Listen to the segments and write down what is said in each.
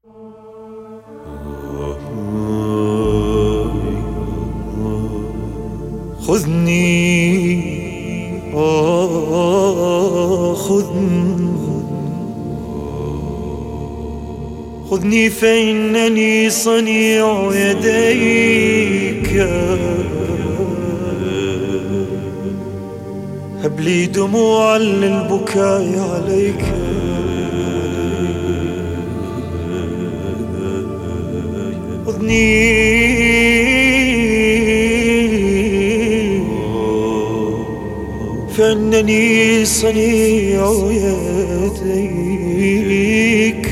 خذني خذني فإنني صنيع يديك. هب لي دموعا للبكاء عليك. خذني فإنني صنيع يديك.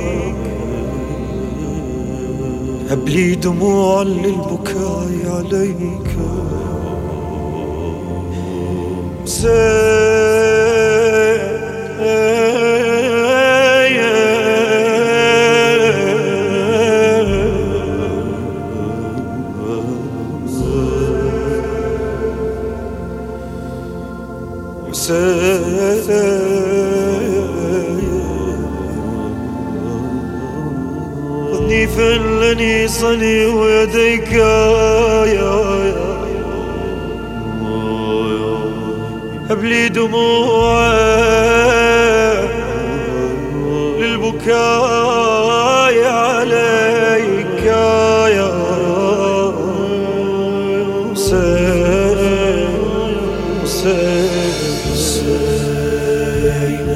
هب لي دموعا للبكاء عليك. خذني فإنني صنيع يديك. هب لي دموعا للبكاء عليك يا حسين. حسين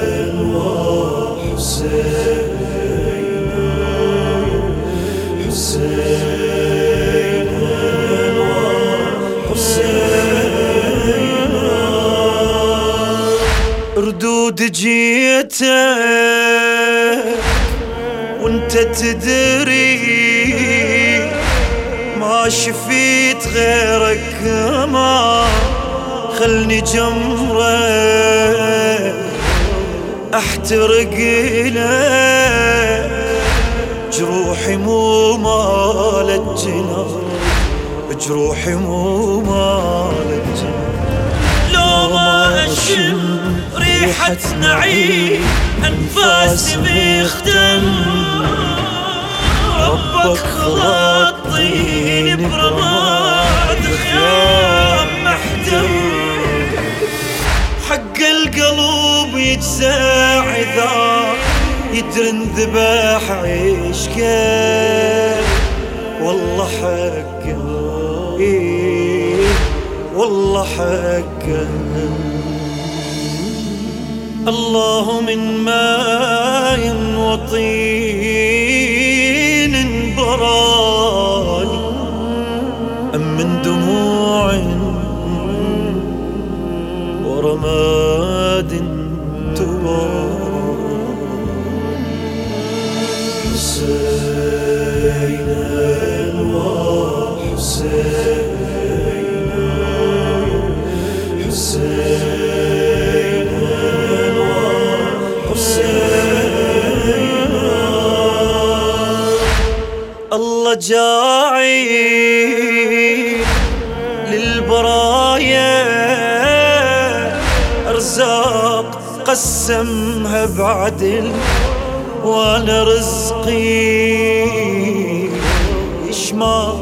وحسين حسين وحسين. ردود جيتك وانت تدري ما شفيت غيرك. ما خلني جمرة احترق لك. جروحي مو مال الجنان، جروحي مو مال الجنان. لو ما أشم ريحة نعيم أنفاسي بيختم. ربك خلق طين برماد خيام محتم. حق القلب يجزع إذا يدرن ذبح عيشك. والله حقه والله حقه. الله من ماء وطين براني أم من دموع ورماد تراب. حسين وحسين حسين وحسين. الله جاعي للبرايا أرزاق قسمها بعدل. وانا رزقي ايش ما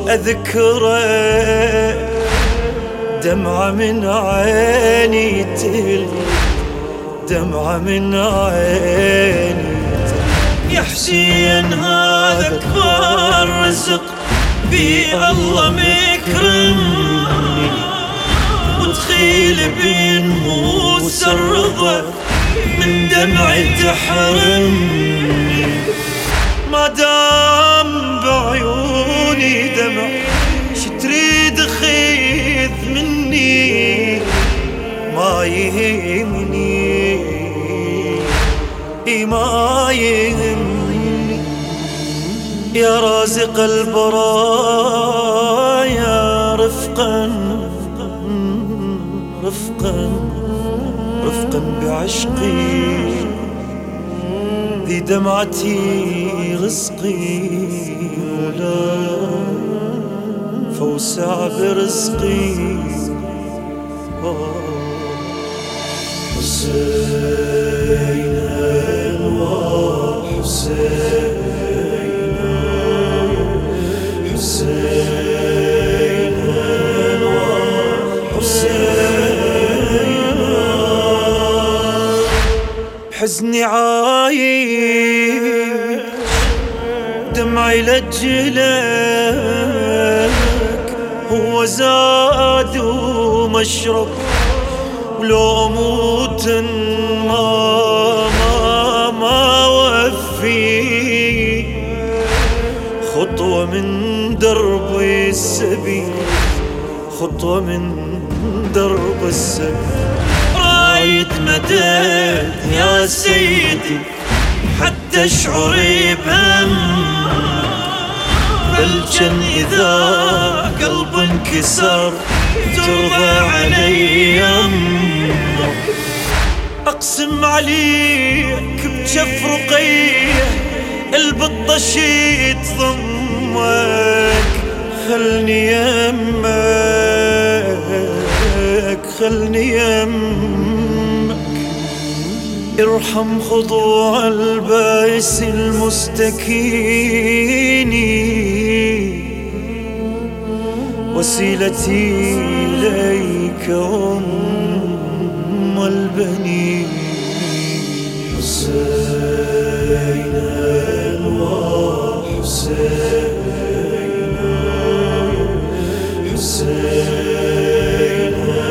اذكره. دمعة من عيني تل، دمعة من عيني. يا حسين هذا اكبر رزق في الله مكرمني. وتخيل بين موسى الرضا من دمعي تحرمني. ما دام بعيوني دمع شتريد خيذ مني. ما يهمني ما يهمني. يا رازق البرايا رفقا رفقا رفقا بعشقي. ذي دمعتي رزقي ولا فوسع برزقي. حسين وحسين حزني عايش دمعي لجلك، هو زاد ومشرب ولو اموت ما وفي خطوة من درب السبيل، خطوة من درب السبيل. رايد مدد يا سيدي حتى شعوري بهم، بل كان إذا قلب انكسر ترضى علي يمه. أقسم عليك بجف رقيه البطشيت ضمك، خلني يمك خلني يمك. ارحم خضوع البائس المستكين، وسيلتي إليك أم البنين. حسين وحسين حسين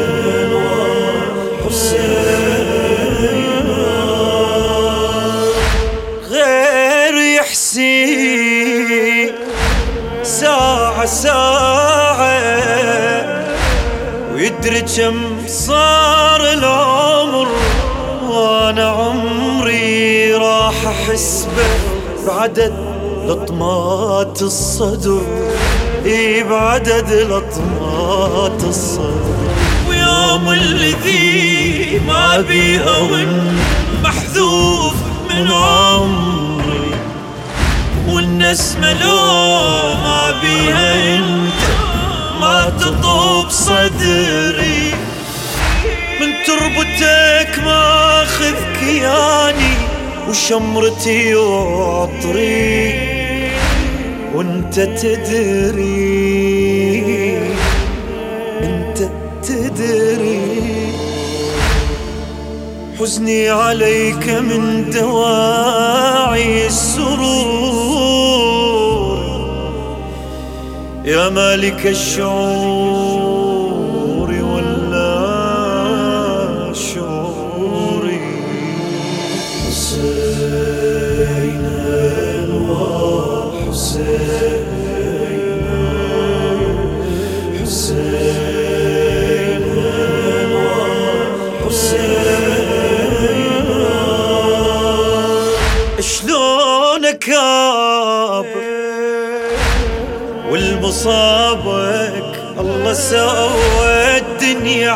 وحسين، غير يحسي ساعة ساعة ويدري كم صار العمر، وانا عمري راح احسبه بعدد لطمات الصدر، بعدد لطمات الصدر. ويوم الذي ما بيها وين محذوف من عمري، والنسمة لو ما بيها انت ما تطوب صدري. من تربتك ماخذ كياني وشمرتي وعطري، وانت تدري انت تدري. حزني عليك من دواعي السرور، يا مالك الشعور ولا شعوري. حسين وحسين حسين وحسين، شلون اكابر والمصابك الله سوى الدنيا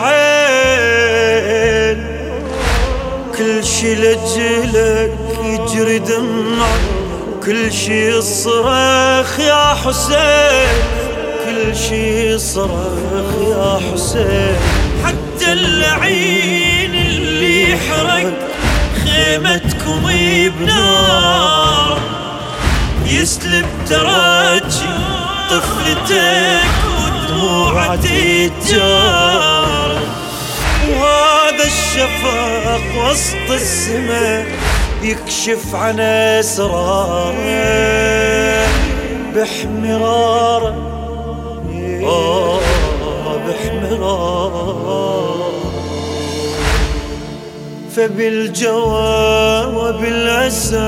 عين، كل شي لجلك يجري دمع، كل شي يصرخ يا حسين، كل شي يصرخ يا حسين. حتى اللعين اللي يحرق خيمتكم بنار، يسلب تراجي طفلتك ودموع تتجار. وهذا الشفق وسط السماء يكشف عن أسراره بحمراره، بحمراره. فبالجوى وبالأسى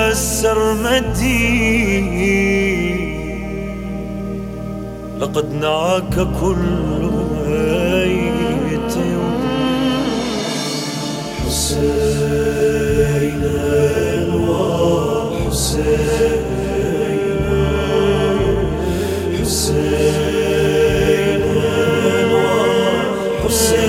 السرمدي لقد نعاك كل ميت. حسين وحسين حسين وحسين